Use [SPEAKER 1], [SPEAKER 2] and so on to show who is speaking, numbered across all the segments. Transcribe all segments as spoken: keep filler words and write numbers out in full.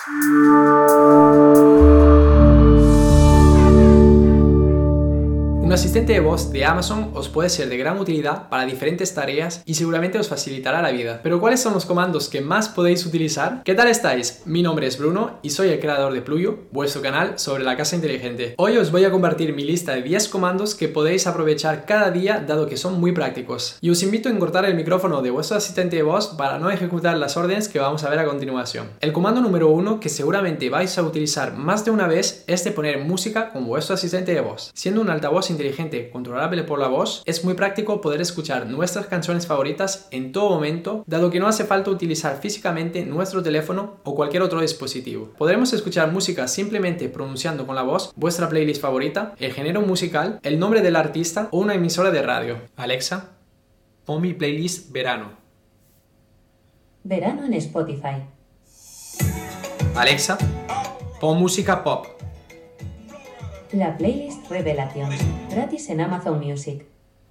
[SPEAKER 1] Un asistente de voz de Amazon os puede ser de gran utilidad para diferentes tareas y seguramente os facilitará la vida. Pero ¿cuáles son los comandos que más podéis utilizar? ¿Qué tal estáis? Mi nombre es Bruno y soy el creador de Pluyo, vuestro canal sobre la casa inteligente. Hoy os voy a compartir mi lista de diez comandos que podéis aprovechar cada día dado que son muy prácticos. Y os invito a encortar el micrófono de vuestro asistente de voz para no ejecutar las órdenes que vamos a ver a continuación. El comando número uno que seguramente vais a utilizar más de una vez es de poner música con vuestro asistente de voz. Siendo un altavoz inteligente controlable por la voz, es muy práctico poder escuchar nuestras canciones favoritas en todo momento, dado que no hace falta utilizar físicamente nuestro teléfono o cualquier otro dispositivo. Podremos escuchar música simplemente pronunciando con la voz vuestra playlist favorita, el género musical, el nombre del artista o una emisora de radio. Alexa, pon mi playlist verano.
[SPEAKER 2] Verano en Spotify.
[SPEAKER 1] Alexa, pon música pop.
[SPEAKER 2] La playlist Revelations, gratis en Amazon Music.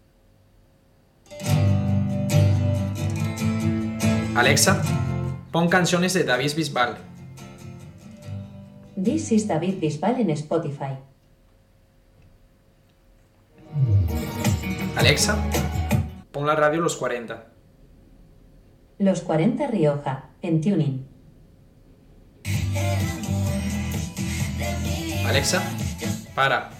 [SPEAKER 1] Alexa, pon canciones de David Bisbal.
[SPEAKER 2] This is David Bisbal en Spotify.
[SPEAKER 1] Alexa, pon la radio Los cuarenta.
[SPEAKER 2] Los cuarenta Rioja, en Tuning.
[SPEAKER 1] Alexa, para.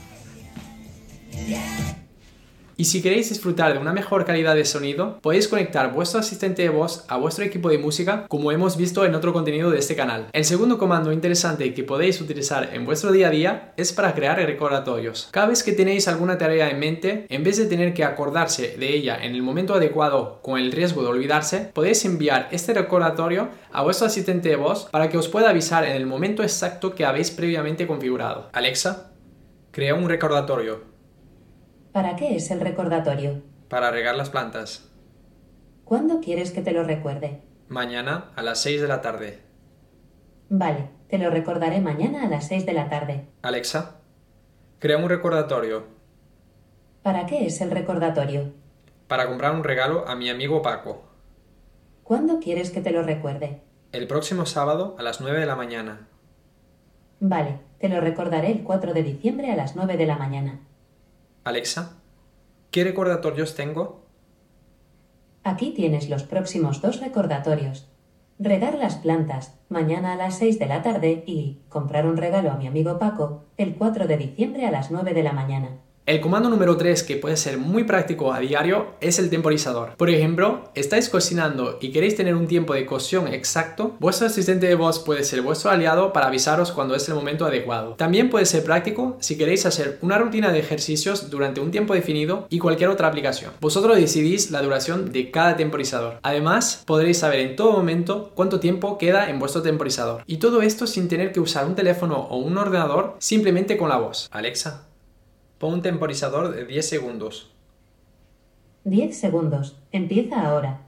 [SPEAKER 1] Y si queréis disfrutar de una mejor calidad de sonido, podéis conectar vuestro asistente de voz a vuestro equipo de música, como hemos visto en otro contenido de este canal. El segundo comando interesante que podéis utilizar en vuestro día a día es para crear recordatorios. Cada vez que tenéis alguna tarea en mente, en vez de tener que acordarse de ella en el momento adecuado con el riesgo de olvidarse, podéis enviar este recordatorio a vuestro asistente de voz para que os pueda avisar en el momento exacto que habéis previamente configurado. Alexa, crea un recordatorio.
[SPEAKER 2] ¿Para qué es el recordatorio?
[SPEAKER 1] Para regar las plantas.
[SPEAKER 2] ¿Cuándo quieres que te lo recuerde?
[SPEAKER 1] Mañana a las seis de la tarde.
[SPEAKER 2] Vale, te lo recordaré mañana a las seis de la tarde.
[SPEAKER 1] Alexa, crea un recordatorio.
[SPEAKER 2] ¿Para qué es el recordatorio?
[SPEAKER 1] Para comprar un regalo a mi amigo Paco.
[SPEAKER 2] ¿Cuándo quieres que te lo recuerde?
[SPEAKER 1] El próximo sábado a las nueve de la mañana.
[SPEAKER 2] Vale, te lo recordaré el cuatro de diciembre a las nueve de la mañana.
[SPEAKER 1] Alexa, ¿qué recordatorios tengo?
[SPEAKER 2] Aquí tienes los próximos dos recordatorios. Regar las plantas, mañana a las seis de la tarde y comprar un regalo a mi amigo Paco, el cuatro de diciembre a las nueve de la mañana.
[SPEAKER 1] El comando número tres que puede ser muy práctico a diario es el temporizador. Por ejemplo, estáis cocinando y queréis tener un tiempo de cocción exacto, vuestro asistente de voz puede ser vuestro aliado para avisaros cuando es el momento adecuado. También puede ser práctico si queréis hacer una rutina de ejercicios durante un tiempo definido y cualquier otra aplicación. Vosotros decidís la duración de cada temporizador. Además, podréis saber en todo momento cuánto tiempo queda en vuestro temporizador. Y todo esto sin tener que usar un teléfono o un ordenador, simplemente con la voz. Alexa, pon un temporizador de diez segundos.
[SPEAKER 2] diez segundos. Empieza ahora.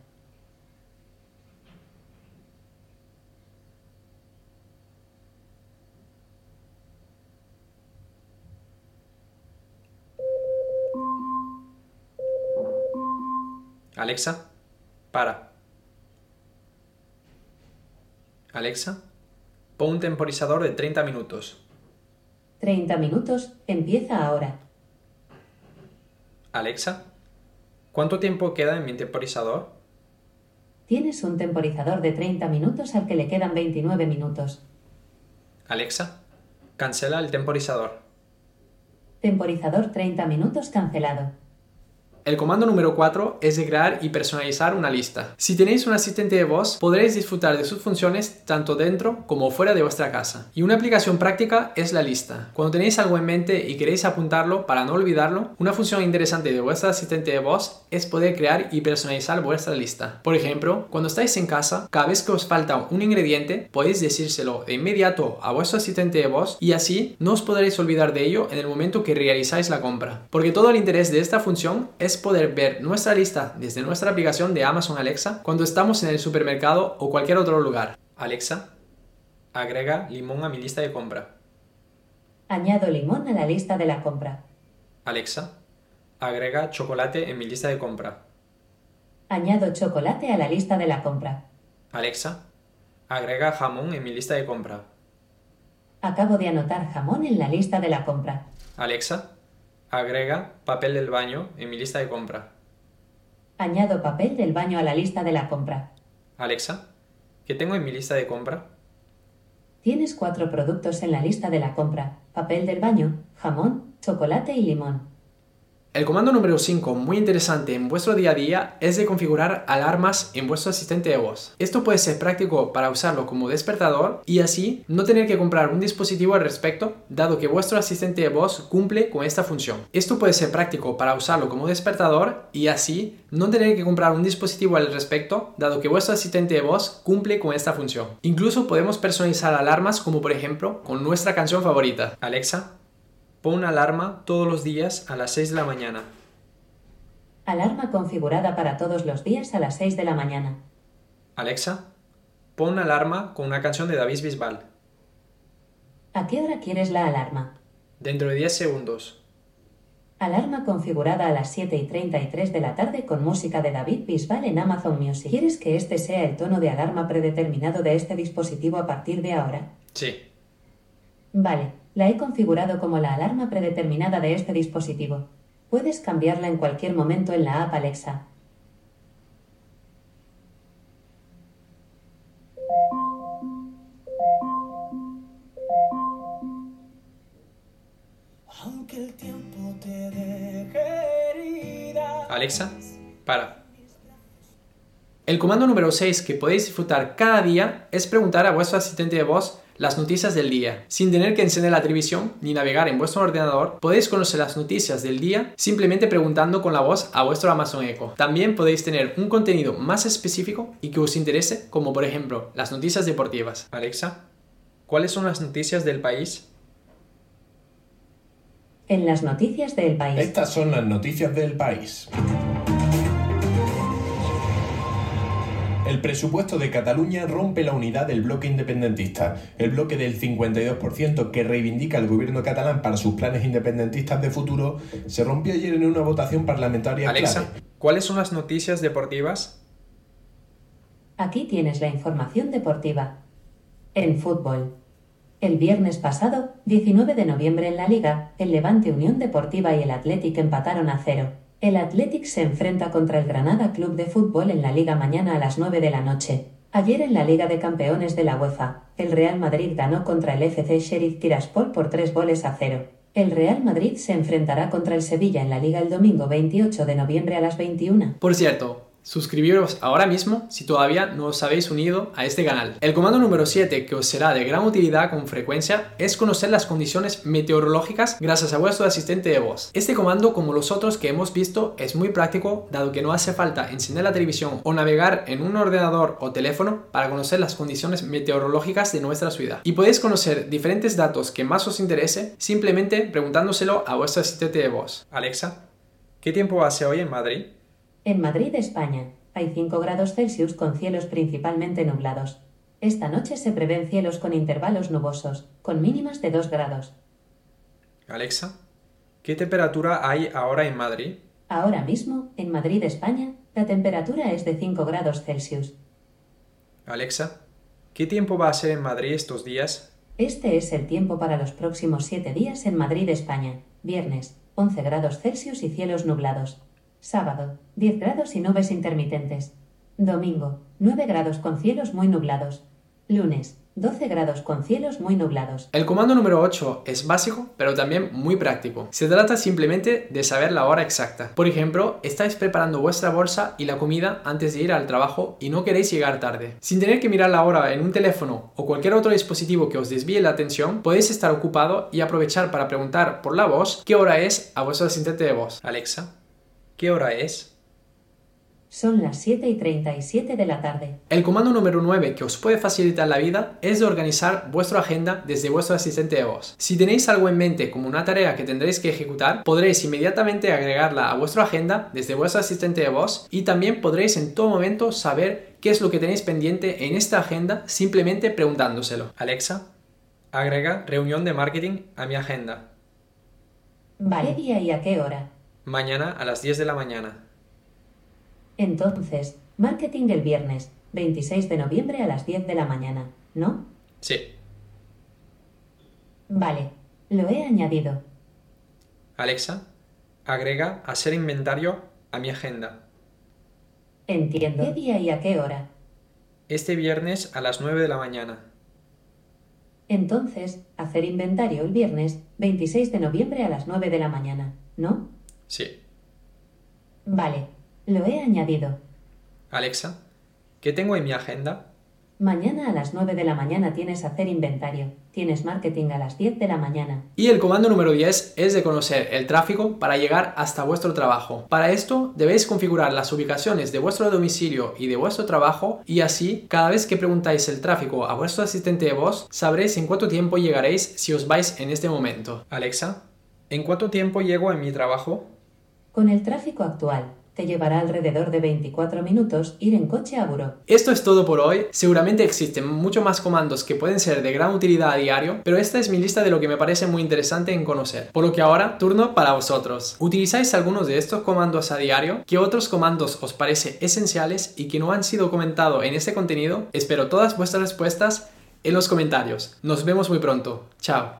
[SPEAKER 1] Alexa, para. Alexa, pon un temporizador de treinta minutos.
[SPEAKER 2] treinta minutos. Empieza ahora.
[SPEAKER 1] Alexa, ¿cuánto tiempo queda en mi temporizador?
[SPEAKER 2] Tienes un temporizador de treinta minutos al que le quedan veintinueve minutos.
[SPEAKER 1] Alexa, cancela el temporizador.
[SPEAKER 2] Temporizador treinta minutos cancelado.
[SPEAKER 1] El comando número cuatro es de crear y personalizar una lista. Si tenéis un asistente de voz, podréis disfrutar de sus funciones tanto dentro como fuera de vuestra casa. Y una aplicación práctica es la lista. Cuando tenéis algo en mente y queréis apuntarlo para no olvidarlo, una función interesante de vuestro asistente de voz es poder crear y personalizar vuestra lista. Por ejemplo, cuando estáis en casa, cada vez que os falta un ingrediente, podéis decírselo de inmediato a vuestro asistente de voz y así no os podréis olvidar de ello en el momento que realizáis la compra. Porque todo el interés de esta función es poder ver nuestra lista desde nuestra aplicación de Amazon Alexa cuando estamos en el supermercado o cualquier otro lugar. Alexa, agrega limón a mi lista de compra.
[SPEAKER 2] Añado limón a la lista de la compra.
[SPEAKER 1] Alexa, agrega chocolate en mi lista de compra.
[SPEAKER 2] Añado chocolate a la lista de la compra.
[SPEAKER 1] Alexa, agrega jamón en mi lista de compra.
[SPEAKER 2] Acabo de anotar jamón en la lista de la compra.
[SPEAKER 1] Alexa, agrega papel del baño en mi lista de compra.
[SPEAKER 2] Añado papel del baño a la lista de la compra.
[SPEAKER 1] Alexa, ¿qué tengo en mi lista de compra?
[SPEAKER 2] Tienes cuatro productos en la lista de la compra: papel del baño, jamón, chocolate y limón.
[SPEAKER 1] El comando número cinco, muy interesante en vuestro día a día, es de configurar alarmas en vuestro asistente de voz. Esto puede ser práctico para usarlo como despertador y así no tener que comprar un dispositivo al respecto, dado que vuestro asistente de voz cumple con esta función. Esto puede ser práctico para usarlo como despertador y así no tener que comprar un dispositivo al respecto, dado que vuestro asistente de voz cumple con esta función. Incluso podemos personalizar alarmas como por ejemplo con nuestra canción favorita. Alexa, pon una alarma todos los días a las seis de la mañana.
[SPEAKER 2] Alarma configurada para todos los días a las seis de la mañana.
[SPEAKER 1] Alexa, pon una alarma con una canción de David Bisbal.
[SPEAKER 2] ¿A qué hora quieres la alarma?
[SPEAKER 1] Dentro de diez segundos.
[SPEAKER 2] Alarma configurada a las siete y treinta y tres de la tarde con música de David Bisbal en Amazon Music. ¿Quieres que este sea el tono de alarma predeterminado de este dispositivo a partir de ahora?
[SPEAKER 1] Sí.
[SPEAKER 2] Vale, la he configurado como la alarma predeterminada de este dispositivo. Puedes cambiarla en cualquier momento en la app Alexa.
[SPEAKER 3] Aunque el tiempo te deje herida.
[SPEAKER 1] Alexa, para. El comando número seis que podéis disfrutar cada día es preguntar a vuestro asistente de voz las noticias del día. Sin tener que encender la televisión ni navegar en vuestro ordenador, podéis conocer las noticias del día simplemente preguntando con la voz a vuestro Amazon Echo. También podéis tener un contenido más específico y que os interese, como por ejemplo las noticias deportivas. Alexa, ¿cuáles son las noticias del país?
[SPEAKER 2] En las noticias del país.
[SPEAKER 4] Estas son las noticias del país. El presupuesto de Cataluña rompe la unidad del bloque independentista. El bloque del cincuenta y dos por ciento que reivindica el gobierno catalán para sus planes independentistas de futuro se rompió ayer en una votación parlamentaria
[SPEAKER 1] Alexa,
[SPEAKER 4] clave.
[SPEAKER 1] ¿cuáles son las noticias deportivas?
[SPEAKER 2] Aquí tienes la información deportiva. En fútbol. El viernes pasado, diecinueve de noviembre en la Liga, el Levante Unión Deportiva y el Athletic empataron a cero. El Athletic se enfrenta contra el Granada Club de Fútbol en la Liga mañana a las nueve de la noche. Ayer en la Liga de Campeones de la UEFA, el Real Madrid ganó contra el F C Sheriff Tiraspol por tres goles a cero. El Real Madrid se enfrentará contra el Sevilla en la Liga el domingo veintiocho de noviembre a las veintiuna.
[SPEAKER 1] Por cierto, suscribiros ahora mismo si todavía no os habéis unido a este canal. El comando número siete que os será de gran utilidad con frecuencia es conocer las condiciones meteorológicas gracias a vuestro asistente de voz. Este comando, como los otros que hemos visto, es muy práctico dado que no hace falta encender la televisión o navegar en un ordenador o teléfono para conocer las condiciones meteorológicas de nuestra ciudad. Y podéis conocer diferentes datos que más os interese simplemente preguntándoselo a vuestro asistente de voz. Alexa, ¿qué tiempo hace hoy en Madrid?
[SPEAKER 2] En Madrid, España, hay cinco grados Celsius con cielos principalmente nublados. Esta noche se prevén cielos con intervalos nubosos, con mínimas de dos grados.
[SPEAKER 1] Alexa, ¿qué temperatura hay ahora en Madrid?
[SPEAKER 2] Ahora mismo, en Madrid, España, la temperatura es de cinco grados Celsius.
[SPEAKER 1] Alexa, ¿qué tiempo va a ser en Madrid estos días?
[SPEAKER 2] Este es el tiempo para los próximos siete días en Madrid, España. Viernes, once grados Celsius y cielos nublados. Sábado, diez grados y nubes intermitentes. Domingo, nueve grados con cielos muy nublados. Lunes, doce grados con cielos muy nublados.
[SPEAKER 1] El comando número ocho es básico, pero también muy práctico. Se trata simplemente de saber la hora exacta. Por ejemplo, estáis preparando vuestra bolsa y la comida antes de ir al trabajo y no queréis llegar tarde. Sin tener que mirar la hora en un teléfono o cualquier otro dispositivo que os desvíe la atención, podéis estar ocupado y aprovechar para preguntar por la voz qué hora es a vuestro asistente de voz. Alexa, ¿qué hora es?
[SPEAKER 2] Son las siete y treinta y siete de la tarde.
[SPEAKER 1] El comando número nueve que os puede facilitar la vida es de organizar vuestra agenda desde vuestro asistente de voz. Si tenéis algo en mente como una tarea que tendréis que ejecutar, podréis inmediatamente agregarla a vuestra agenda desde vuestro asistente de voz y también podréis en todo momento saber qué es lo que tenéis pendiente en esta agenda simplemente preguntándoselo. Alexa, agrega reunión de marketing a mi agenda.
[SPEAKER 2] Vale. ¿Qué día y a qué hora?
[SPEAKER 1] Mañana a las diez de la mañana.
[SPEAKER 2] Entonces, marketing el viernes, veintiséis de noviembre a las diez de la mañana, ¿no?
[SPEAKER 1] Sí.
[SPEAKER 2] Vale, lo he añadido.
[SPEAKER 1] Alexa, agrega hacer inventario a mi agenda.
[SPEAKER 2] Entiendo. ¿Qué día y a qué hora?
[SPEAKER 1] Este viernes a las nueve de la mañana.
[SPEAKER 2] Entonces, hacer inventario el viernes veintiséis de noviembre a las nueve de la mañana, ¿no?
[SPEAKER 1] Sí.
[SPEAKER 2] Vale, lo he añadido.
[SPEAKER 1] Alexa, ¿qué tengo en mi agenda?
[SPEAKER 2] Mañana a las nueve de la mañana tienes hacer inventario. Tienes marketing a las diez de la mañana.
[SPEAKER 1] Y el comando número diez es de conocer el tráfico para llegar hasta vuestro trabajo. Para esto debéis configurar las ubicaciones de vuestro domicilio y de vuestro trabajo y así, cada vez que preguntáis el tráfico a vuestro asistente de voz, sabréis en cuánto tiempo llegaréis si os vais en este momento. Alexa, ¿en cuánto tiempo llego en mi trabajo?
[SPEAKER 2] Con el tráfico actual, te llevará alrededor de veinticuatro minutos ir en coche a Buró.
[SPEAKER 1] Esto es todo por hoy. Seguramente existen mucho más comandos que pueden ser de gran utilidad a diario, pero esta es mi lista de lo que me parece muy interesante en conocer. Por lo que ahora, turno para vosotros. ¿Utilizáis algunos de estos comandos a diario? ¿Qué otros comandos os parece esenciales y que no han sido comentados en este contenido? Espero todas vuestras respuestas en los comentarios. Nos vemos muy pronto. Chao.